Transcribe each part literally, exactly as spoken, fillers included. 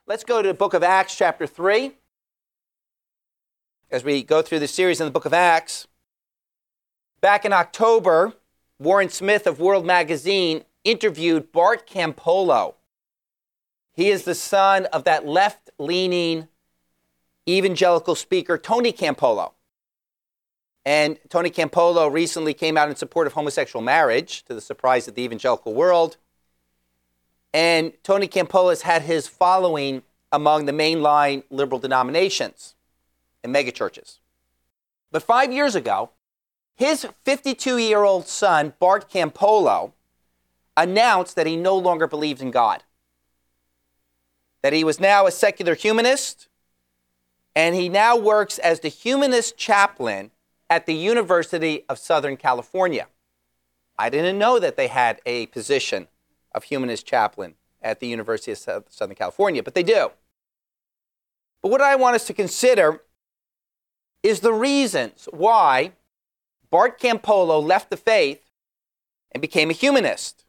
Let's go to the book of Acts, chapter three. As we go through the series in the book of Acts. Back in October, Warren Smith of World Magazine interviewed Bart Campolo. He is the son of that left-leaning evangelical speaker, Tony Campolo. And Tony Campolo recently came out in support of homosexual marriage, to the surprise of the evangelical world. And Tony Campolo has had his following among the mainline liberal denominations and megachurches. But five years ago, his fifty-two-year-old son, Bart Campolo, announced that he no longer believes in God. That he was now a secular humanist, and he now works as the humanist chaplain at the University of Southern California. I didn't know that they had a position of humanist chaplain at the University of Southern California, but they do. But what I want us to consider is the reasons why Bart Campolo left the faith and became a humanist.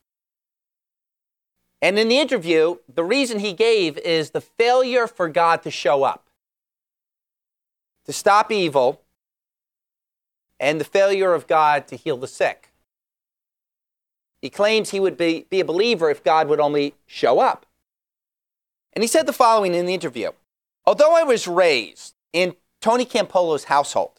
And in the interview, the reason he gave is the failure for God to show up, to stop evil, and the failure of God to heal the sick. He claims he would be, be a believer if God would only show up. And he said the following in the interview. Although I was raised in Tony Campolo's household,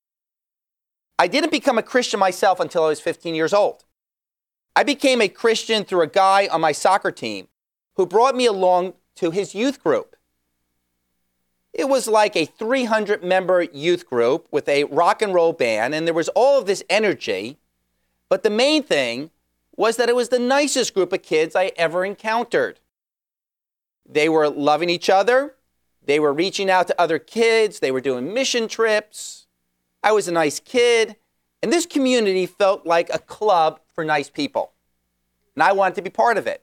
I didn't become a Christian myself until I was fifteen years old. I became a Christian through a guy on my soccer team who brought me along to his youth group. It was like a three hundred member youth group with a rock and roll band, and there was all of this energy. But the main thing was that it was the nicest group of kids I ever encountered. They were loving each other. They were reaching out to other kids. They were doing mission trips. I was a nice kid. And this community felt like a club for nice people. And I wanted to be part of it.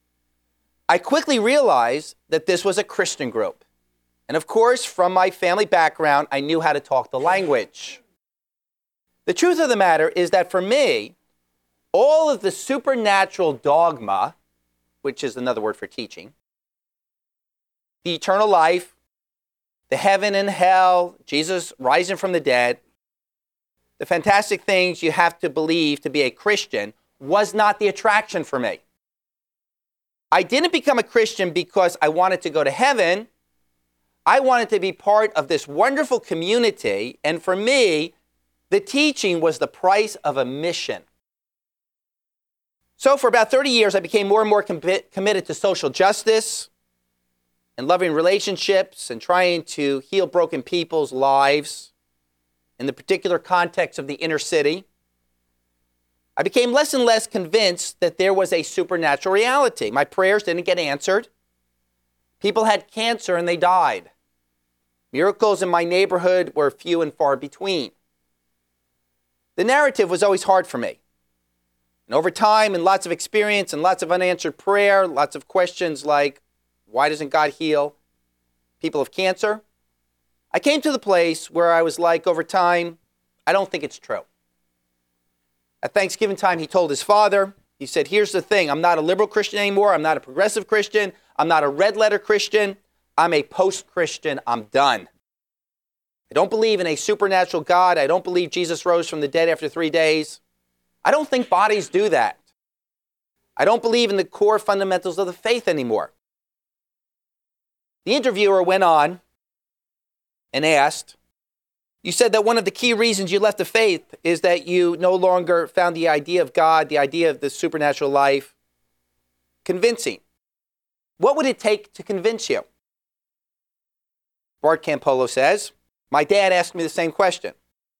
I quickly realized that this was a Christian group. And of course, from my family background, I knew how to talk the language. The truth of the matter is that for me, all of the supernatural dogma, which is another word for teaching, the eternal life, the heaven and hell, Jesus rising from the dead, the fantastic things you have to believe to be a Christian, was not the attraction for me. I didn't become a Christian because I wanted to go to heaven. I wanted to be part of this wonderful community, and for me, the teaching was the price of a mission. So for about thirty years, I became more and more com- committed to social justice and loving relationships and trying to heal broken people's lives in the particular context of the inner city. I became less and less convinced that there was a supernatural reality. My prayers didn't get answered. People had cancer and they died. Miracles in my neighborhood were few and far between. The narrative was always hard for me. And over time and lots of experience and lots of unanswered prayer, lots of questions like, why doesn't God heal people of cancer? I came to the place where I was like, over time, I don't think it's true. At Thanksgiving time, he told his father, he said, here's the thing, I'm not a liberal Christian anymore, I'm not a progressive Christian, I'm not a red letter Christian, I'm a post-Christian, I'm done. I don't believe in a supernatural God, I don't believe Jesus rose from the dead after three days. I don't think bodies do that. I don't believe in the core fundamentals of the faith anymore. The interviewer went on and asked, you said that one of the key reasons you left the faith is that you no longer found the idea of God, the idea of the supernatural life, convincing. What would it take to convince you? Bart Campolo says, my dad asked me the same question.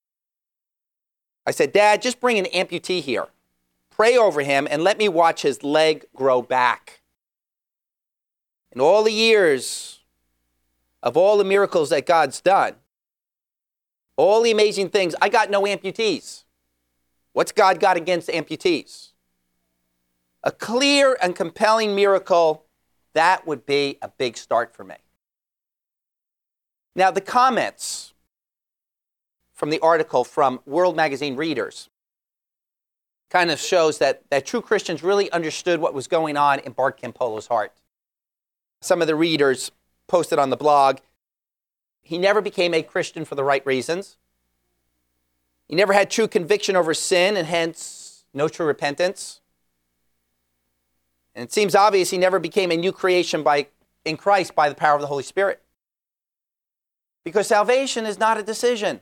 I said, Dad, just bring an amputee here. Pray over him and let me watch his leg grow back. In all the years of all the miracles that God's done, all the amazing things, I got no amputees. What's God got against amputees? A clear and compelling miracle, that would be a big start for me. Now, the comments from the article from World Magazine readers kind of shows that, that true Christians really understood what was going on in Bart Campolo's heart. some of the readers posted on the blog, he never became a Christian for the right reasons. He never had true conviction over sin and hence no true repentance. And it seems obvious he never became a new creation by, in Christ by the power of the Holy Spirit. Because salvation is not a decision.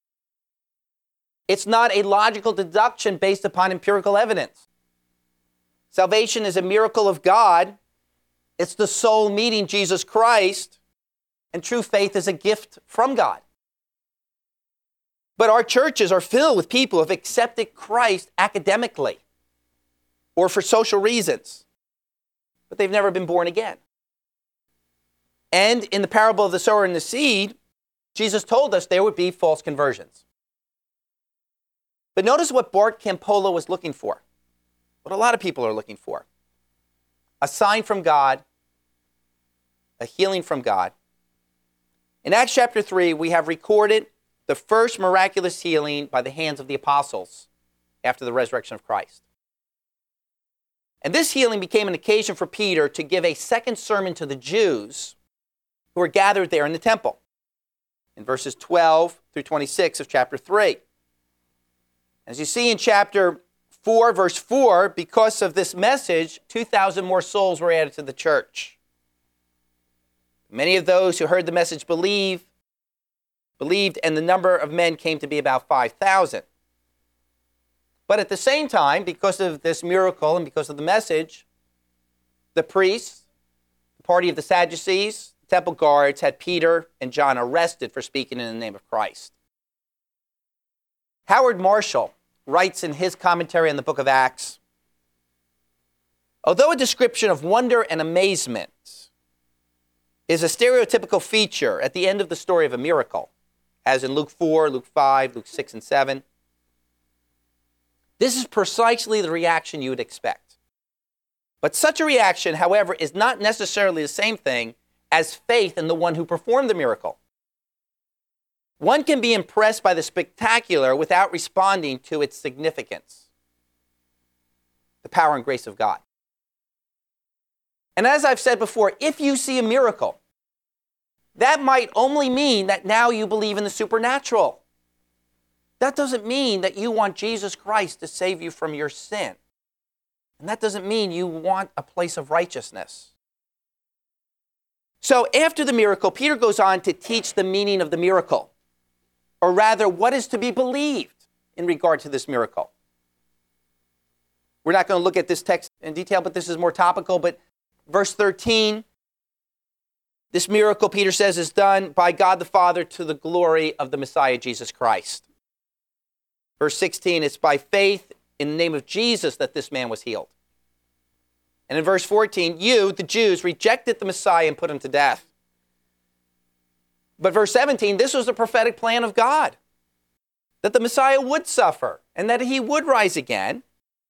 It's not a logical deduction based upon empirical evidence. Salvation is a miracle of God. It's the soul meeting Jesus Christ. And true faith is a gift from God. But our churches are filled with people who have accepted Christ academically or for social reasons, but they've never been born again. And in the parable of the sower and the seed, Jesus told us there would be false conversions. But notice what Bart Campolo was looking for, what a lot of people are looking for. A sign from God, a healing from God. In Acts chapter three, we have recorded the first miraculous healing by the hands of the apostles after the resurrection of Christ. And this healing became an occasion for Peter to give a second sermon to the Jews who were gathered there in the temple, in verses twelve through twenty-six of chapter three. As you see in chapter four, verse four, because of this message, two thousand more souls were added to the church. Many of those who heard the message believe, believed, and the number of men came to be about five thousand. But at the same time, because of this miracle and because of the message, the priests, the party of the Sadducees, the temple guards had Peter and John arrested for speaking in the name of Christ. Howard Marshall writes in his commentary on the book of Acts, although a description of wonder and amazement is a stereotypical feature at the end of the story of a miracle, as in Luke four, Luke five, Luke six, and seven, this is precisely the reaction you would expect. But such a reaction, however, is not necessarily the same thing as faith in the one who performed the miracle. One can be impressed by the spectacular without responding to its significance, the power and grace of God. And as I've said before, if you see a miracle, that might only mean that now you believe in the supernatural. That doesn't mean that you want Jesus Christ to save you from your sin. And that doesn't mean you want a place of righteousness. So after the miracle, Peter goes on to teach the meaning of the miracle, or rather, what is to be believed in regard to this miracle. We're not going to look at this text in detail, but this is more topical. But verse thirteen, this miracle, Peter says, is done by God the Father to the glory of the Messiah, Jesus Christ. Verse sixteen, it's by faith in the name of Jesus that this man was healed. And in verse fourteen, you, the Jews, rejected the Messiah and put him to death. But verse seventeen, this was the prophetic plan of God, that the Messiah would suffer and that he would rise again.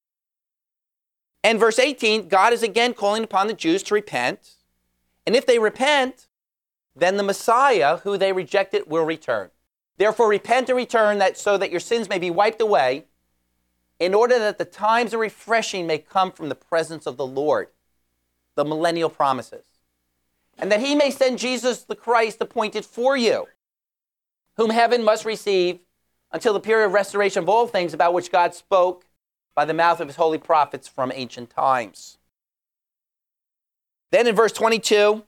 And verse eighteen, God is again calling upon the Jews to repent. And if they repent, then the Messiah, who they rejected, will return. Therefore, repent and return that so that your sins may be wiped away, in order that the times of refreshing may come from the presence of the Lord, the millennial promises. And that he may send Jesus the Christ appointed for you, whom heaven must receive until the period of restoration of all things about which God spoke by the mouth of his holy prophets from ancient times. Then in verse twenty-two,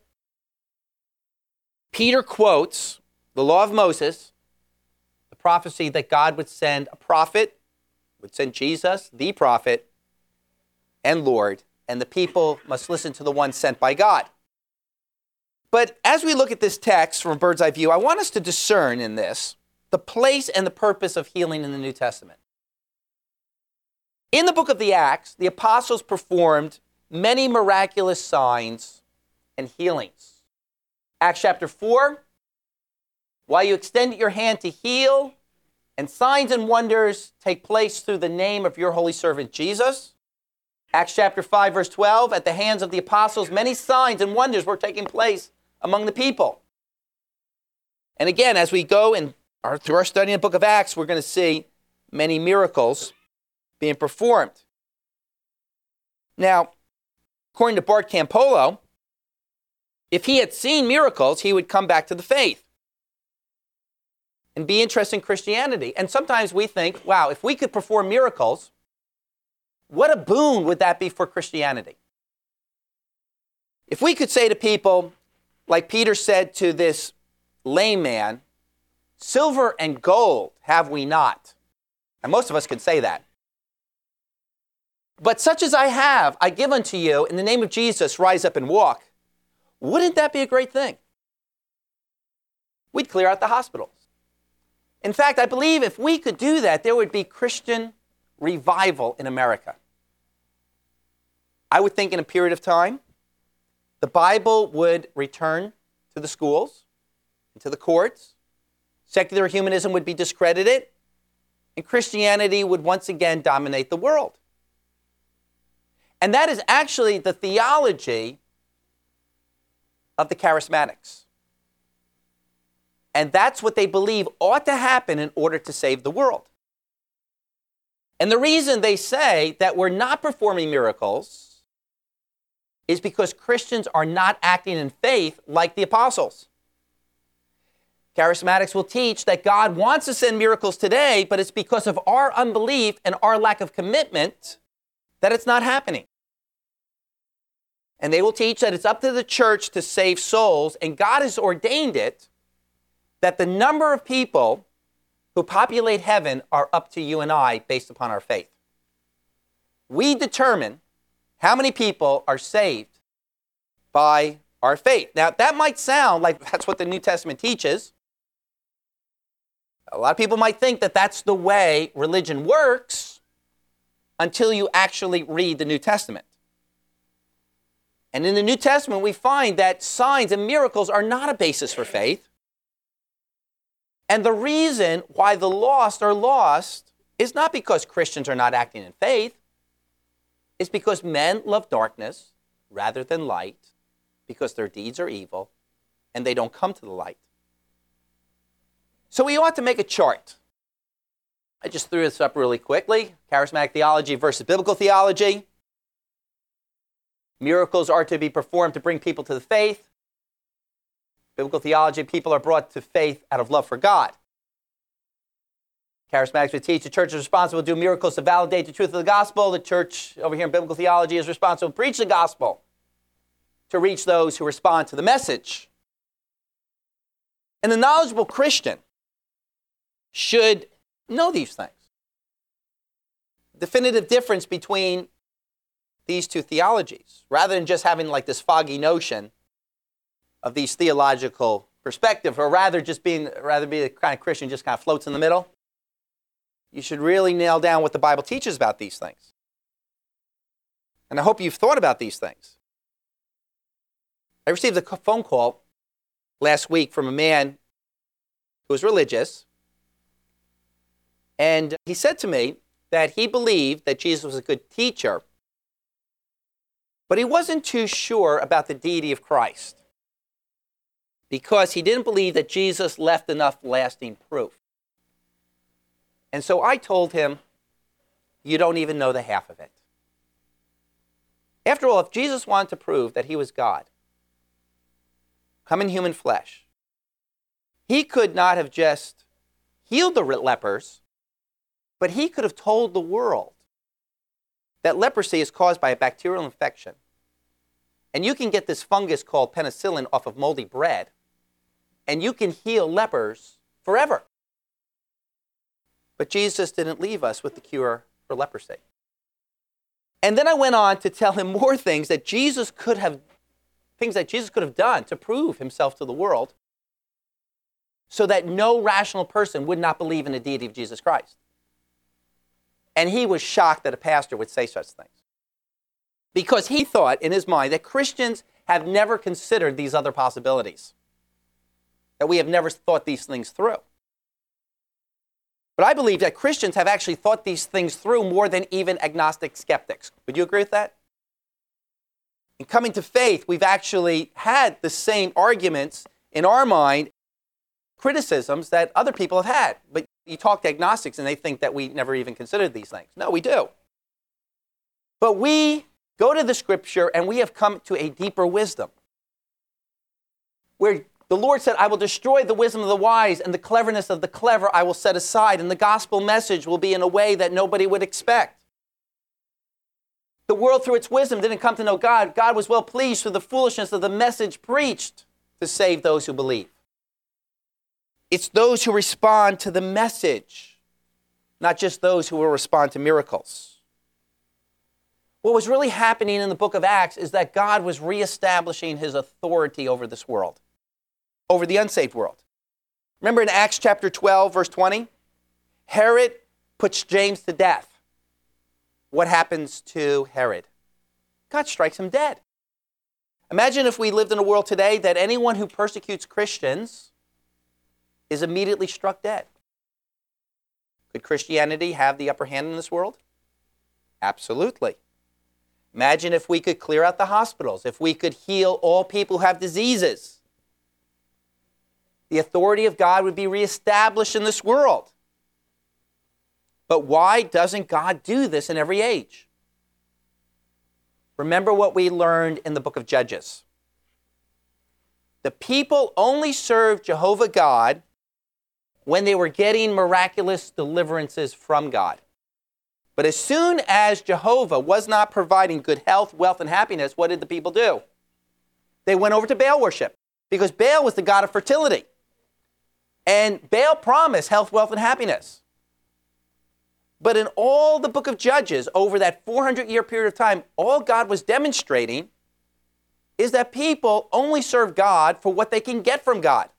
Peter quotes the law of Moses, the prophecy that God would send a prophet, would send Jesus, the prophet, and Lord, and the people must listen to the one sent by God. But as we look at this text from a bird's eye view, I want us to discern in this the place and the purpose of healing in the New Testament. In the book of the Acts, the apostles performed many miraculous signs and healings. Acts chapter four, while you extend your hand to heal, and signs and wonders take place through the name of your holy servant Jesus. Acts chapter five, verse twelve, at the hands of the apostles, many signs and wonders were taking place among the people. And again, as we go and are through our study in the book of Acts, we're going to see many miracles being performed. Now, according to Bart Campolo, If he had seen miracles, he would come back to the faith and be interested in Christianity. And sometimes we think, wow, if we could perform miracles, what a boon would that be for Christianity? If we could say to people, like Peter said to this lame man, silver and gold have we not. And most of us could say that. But such as I have, I give unto you. In the name of Jesus, rise up and walk. Wouldn't that be a great thing? We'd clear out the hospitals. In fact, I believe if we could do that, there would be Christian revival in America. I would think in a period of time, the Bible would return to the schools and to the courts. Secular humanism would be discredited, and Christianity would once again dominate the world. And that is actually the theology of the charismatics. And that's what they believe ought to happen in order to save the world. And the reason they say that we're not performing miracles is because Christians are not acting in faith like the apostles. Charismatics will teach that God wants to send miracles today, but it's because of our unbelief and our lack of commitment that it's not happening. And they will teach that it's up to the church to save souls, and God has ordained it that the number of people who populate heaven are up to you and I based upon our faith. We determine how many people are saved by our faith. Now, that might sound like that's what the New Testament teaches. A lot of people might think that that's the way religion works until you actually read the New Testament. And in the New Testament, we find that signs and miracles are not a basis for faith. And the reason why the lost are lost is not because Christians are not acting in faith. It's because men love darkness rather than light, because their deeds are evil, and they don't come to the light. So we ought to make a chart. I just threw this up really quickly. Charismatic theology versus biblical theology. Miracles are to be performed to bring people to the faith. Biblical theology, people are brought to faith out of love for God. Charismatics would teach the church is responsible to do miracles to validate the truth of the gospel. The church over here in biblical theology is responsible to preach the gospel, to reach those who respond to the message. And the knowledgeable Christian should know these things. Definitive difference between these two theologies, rather than just having like this foggy notion of these theological perspective, or rather just being, rather be the kind of Christian who just kind of floats in the middle. You should really nail down what the Bible teaches about these things. And I hope you've thought about these things. I received a phone call last week from a man who was religious, and he said to me that he believed that Jesus was a good teacher, but he wasn't too sure about the deity of Christ because he didn't believe that Jesus left enough lasting proof. And so I told him, you don't even know the half of it. After all, if Jesus wanted to prove that he was God, come in human flesh, he could not have just healed the lepers, but he could have told the world that leprosy is caused by a bacterial infection. And you can get this fungus called penicillin off of moldy bread, and you can heal lepers forever. But Jesus didn't leave us with the cure for leprosy. And then I went on to tell him more things that Jesus could have, things that Jesus could have done to prove himself to the world, so that no rational person would not believe in the deity of Jesus Christ. And he was shocked that a pastor would say such things, because he thought in his mind that Christians have never considered these other possibilities, that we have never thought these things through. But I believe that Christians have actually thought these things through more than even agnostic skeptics. Would you agree with that? In coming to faith, we've actually had the same arguments in our mind, criticisms that other people have had. But you talk to agnostics and they think that we never even considered these things. No, we do. But we go to the Scripture and we have come to a deeper wisdom. where the Lord said, I will destroy the wisdom of the wise, and the cleverness of the clever I will set aside, and the gospel message will be in a way that nobody would expect. The world, through its wisdom, didn't come to know God. God was well pleased through the foolishness of the message preached to save those who believe. It's those who respond to the message, not just those who will respond to miracles. What was really happening in the book of Acts is that God was reestablishing his authority over this world, over the unsaved world. Remember in Acts chapter twelve, verse twenty? Herod puts James to death. What happens to Herod? God strikes him dead. Imagine if we lived in a world today that anyone who persecutes Christians is immediately struck dead. Could Christianity have the upper hand in this world? Absolutely. Imagine if we could clear out the hospitals, if we could heal all people who have diseases. The authority of God would be reestablished in this world. But why doesn't God do this in every age? Remember what we learned in the book of Judges. The people only served Jehovah God when they were getting miraculous deliverances from God. But as soon as Jehovah was not providing good health, wealth, and happiness, what did the people do? They went over to Baal worship, because Baal was the god of fertility. And Baal promised health, wealth, and happiness. But in all the book of Judges, over that four hundred year period of time, all God was demonstrating is that people only serve God for what they can get from God.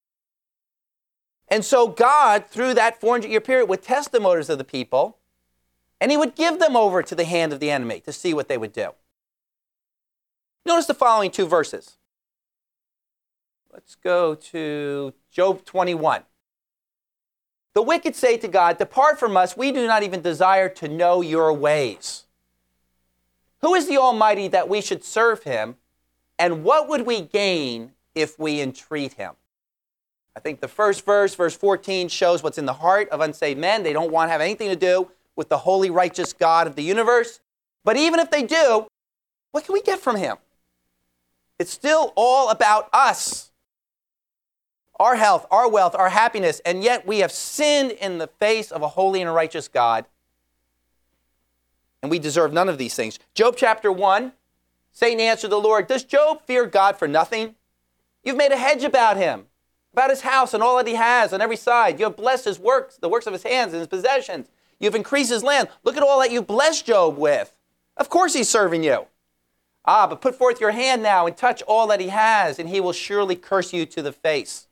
And so God, through that four hundred year period, would test the motives of the people, and he would give them over to the hand of the enemy to see what they would do. Notice the following two verses. Let's go to Job twenty-one. The wicked say to God, depart from us, we do not even desire to know your ways. Who is the Almighty that we should serve him? And what would we gain if we entreat him? I think the first verse, verse fourteen, shows what's in the heart of unsaved men. They don't want to have anything to do with the holy, righteous God of the universe. But even if they do, what can we get from him? It's still all about us. Our health, our wealth, our happiness, and yet we have sinned in the face of a holy and righteous God. And we deserve none of these things. Job chapter one, Satan answered the Lord, does Job fear God for nothing? You've made a hedge about him, about his house and all that he has on every side. You have blessed his works, the works of his hands and his possessions. You've increased his land. Look at all that you've blessed Job with. Of course he's serving you. Ah, but put forth your hand now and touch all that he has, and he will surely curse you to the face.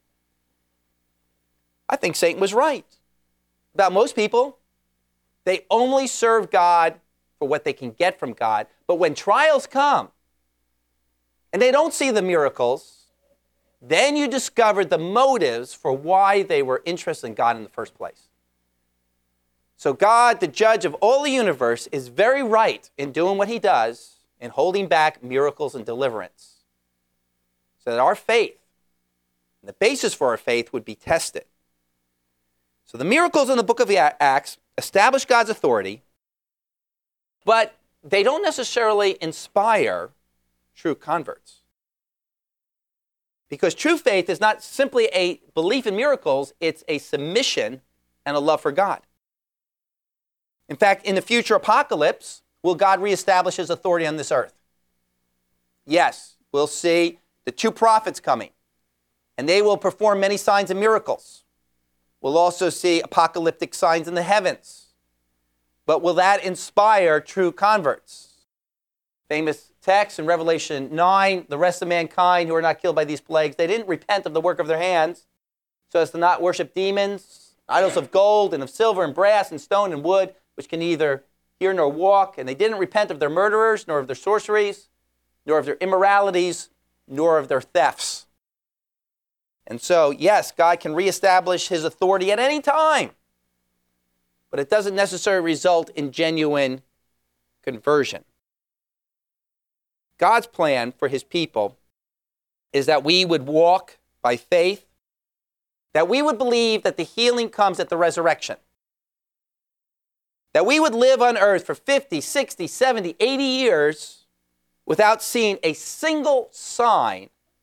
I think Satan was right about most people. They only serve God for what they can get from God. But when trials come and they don't see the miracles, then you discover the motives for why they were interested in God in the first place. So God, the judge of all the universe, is very right in doing what he does in holding back miracles and deliverance, so that our faith, and the basis for our faith, would be tested. So the miracles in the book of Acts establish God's authority, but they don't necessarily inspire true converts. Because true faith is not simply a belief in miracles, it's a submission and a love for God. In fact, in the future apocalypse, will God reestablish his authority on this earth? Yes, we'll see the two prophets coming, and they will perform many signs and miracles. We'll also see apocalyptic signs in the heavens. But will that inspire true converts? Famous text in Revelation nine, the rest of mankind who are not killed by these plagues, they didn't repent of the work of their hands so as to not worship demons, idols of gold and of silver and brass and stone and wood, which can neither hear nor walk. And they didn't repent of their murderers, nor of their sorceries, nor of their immoralities, nor of their thefts. And so, yes, God can reestablish his authority at any time, but it doesn't necessarily result in genuine conversion. God's plan for his people is that we would walk by faith, that we would believe that the healing comes at the resurrection, that we would live on earth for fifty, sixty, seventy, eighty years without seeing a single sign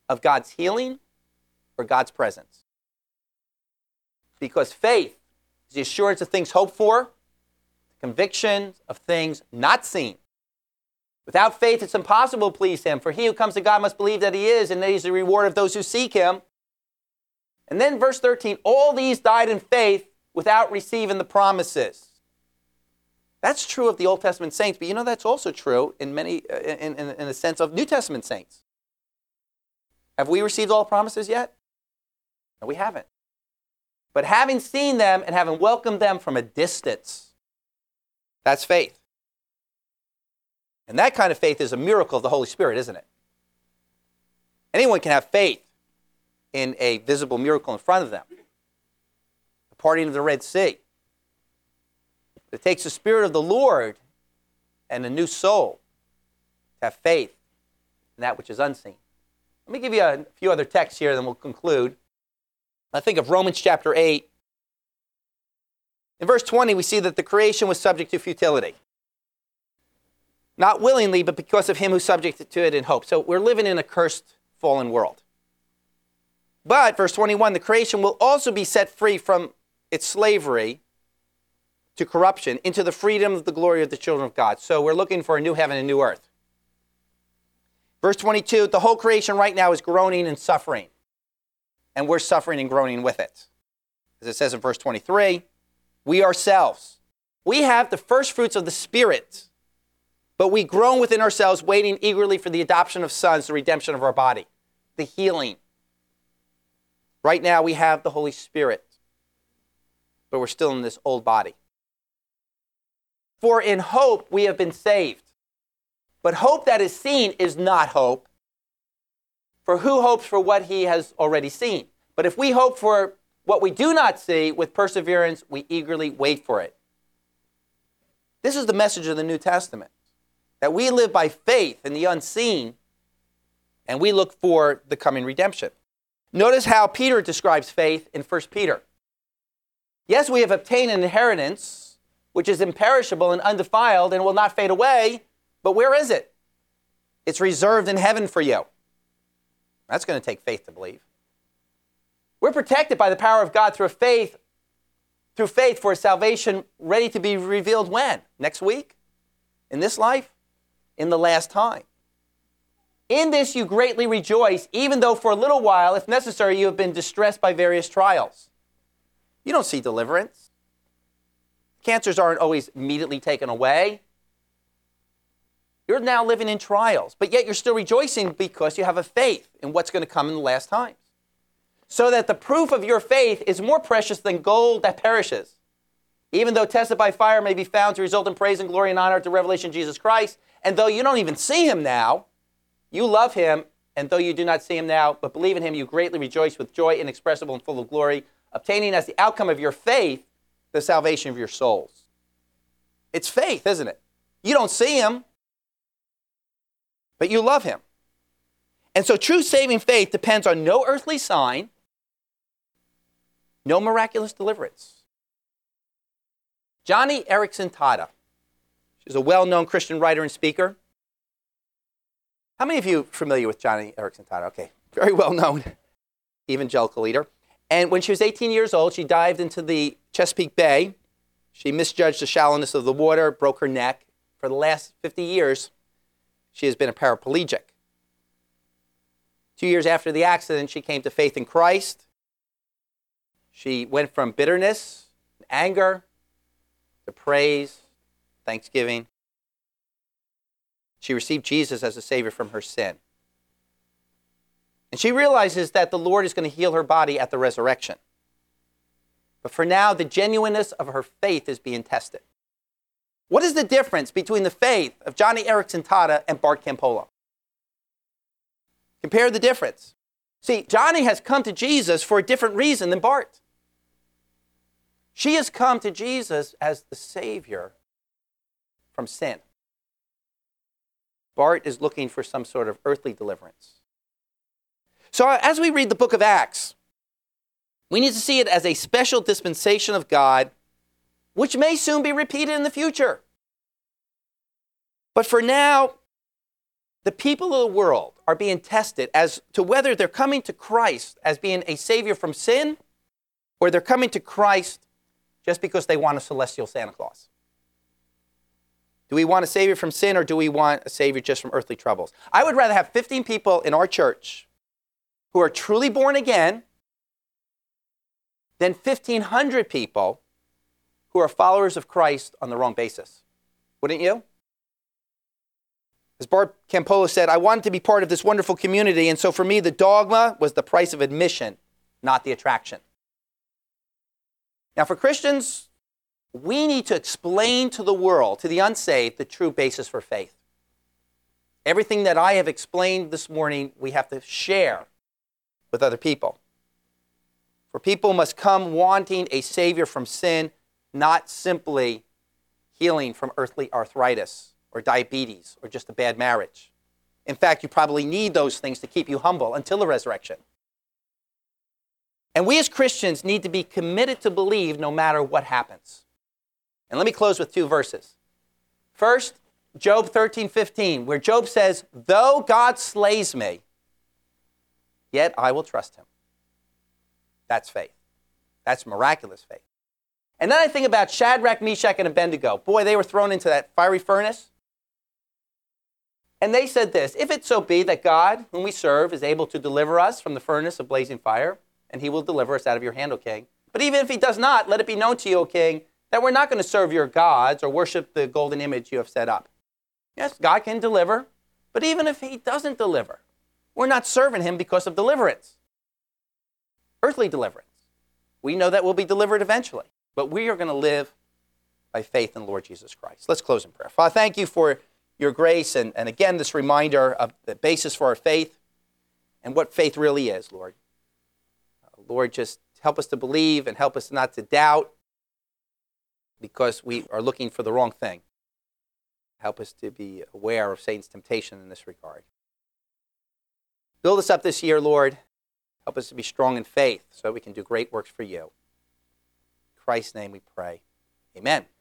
of God's healing or God's presence. Because faith is the assurance of things hoped for, the conviction of things not seen. Without faith, it's impossible to please him, for he who comes to God must believe that he is, and that he's the reward of those who seek him. And then verse thirteen, all these died in faith without receiving the promises. That's true of the Old Testament saints, but you know that's also true in many, in, in, in a sense of New Testament saints. Have we received all the promises yet? No, we haven't. But having seen them and having welcomed them from a distance, that's faith. And that kind of faith is a miracle of the Holy Spirit, isn't it? Anyone can have faith in a visible miracle in front of them. The parting of the Red Sea. It takes the Spirit of the Lord and a new soul to have faith in that which is unseen. Let me give you a few other texts here, then we'll conclude. I think of Romans chapter eight. In verse twenty, we see that the creation was subject to futility. Not willingly, but because of him who subjected to it in hope. So we're living in a cursed, fallen world. But, verse twenty-one, the creation will also be set free from its slavery to corruption into the freedom of the glory of the children of God. So we're looking for a new heaven and new earth. Verse twenty-two, the whole creation right now is groaning and suffering. And we're suffering and groaning with it. As it says in verse twenty-three, we ourselves, we have the first fruits of the Spirit, but we groan within ourselves, waiting eagerly for the adoption of sons, the redemption of our body, the healing. Right now we have the Holy Spirit, but we're still in this old body. For in hope we have been saved. But hope that is seen is not hope. For who hopes for what he has already seen? But if we hope for what we do not see, with perseverance we eagerly wait for it. This is the message of the New Testament, that we live by faith in the unseen, and we look for the coming redemption. Notice how Peter describes faith in First Peter. Yes, we have obtained an inheritance, which is imperishable and undefiled and will not fade away, but where is it? It's reserved in heaven for you. That's going to take faith to believe. We're protected by the power of God through faith, through faith for a salvation ready to be revealed when? Next week? In this life? In the last time. In this you greatly rejoice, even though for a little while, if necessary, you have been distressed by various trials. You don't see deliverance. Cancers aren't always immediately taken away. You're now living in trials, but yet you're still rejoicing because you have a faith in what's going to come in the last times. So that the proof of your faith is more precious than gold that perishes, even though tested by fire may be found to result in praise and glory and honor at the revelation of Jesus Christ. And though you don't even see him now, you love him, and though you do not see him now, but believe in him, you greatly rejoice with joy inexpressible and full of glory, obtaining as the outcome of your faith the salvation of your souls. It's faith, isn't it? You don't see him, but you love him. And so true saving faith depends on no earthly sign, no miraculous deliverance. Johnny Erickson Tada, she's a well-known Christian writer and speaker. How many of you are familiar with Johnny Erickson Tada? Okay, very well-known evangelical leader. And when she was eighteen years old, she dived into the Chesapeake Bay. She misjudged the shallowness of the water, broke her neck. For the last fifty years, she has been a paraplegic. Two years after the accident, she came to faith in Christ. She went from bitterness, anger, to praise, thanksgiving. She received Jesus as a Savior from her sin. And she realizes that the Lord is going to heal her body at the resurrection. But for now, the genuineness of her faith is being tested. What is the difference between the faith of Johnny Erickson Tada and Bart Campolo? Compare the difference. See, Johnny has come to Jesus for a different reason than Bart. She has come to Jesus as the Savior from sin. Bart is looking for some sort of earthly deliverance. So as we read the book of Acts, we need to see it as a special dispensation of God, which may soon be repeated in the future. But for now, the people of the world are being tested as to whether they're coming to Christ as being a savior from sin, or they're coming to Christ just because they want a celestial Santa Claus. Do we want a savior from sin, or do we want a savior just from earthly troubles? I would rather have fifteen people in our church who are truly born again than fifteen hundred people who are followers of Christ on the wrong basis. Wouldn't you? As Bart Campolo said, I wanted to be part of this wonderful community, and so for me, the dogma was the price of admission, not the attraction. Now, for Christians, we need to explain to the world, to the unsaved, the true basis for faith. Everything that I have explained this morning, we have to share with other people. For people must come wanting a savior from sin, not simply healing from earthly arthritis or diabetes or just a bad marriage. In fact, you probably need those things to keep you humble until the resurrection. And we as Christians need to be committed to believe no matter what happens. And let me close with two verses. First, Job thirteen fifteen, where Job says, though God slays me, yet I will trust him. That's faith. That's miraculous faith. And then I think about Shadrach, Meshach, and Abednego. Boy, they were thrown into that fiery furnace. And they said this, if it so be that God, whom we serve, is able to deliver us from the furnace of blazing fire, and he will deliver us out of your hand, O king. But even if he does not, let it be known to you, O king, that we're not going to serve your gods or worship the golden image you have set up. Yes, God can deliver, but even if he doesn't deliver, we're not serving him because of deliverance. Earthly deliverance. We know that we'll be delivered eventually, but we are going to live by faith in the Lord Jesus Christ. Let's close in prayer. Father, thank you for your grace and, and again, this reminder of the basis for our faith and what faith really is, Lord. Uh, Lord, just help us to believe and help us not to doubt because we are looking for the wrong thing. Help us to be aware of Satan's temptation in this regard. Build us up this year, Lord. Help us to be strong in faith so we can do great works for you. In Christ's name we pray. Amen.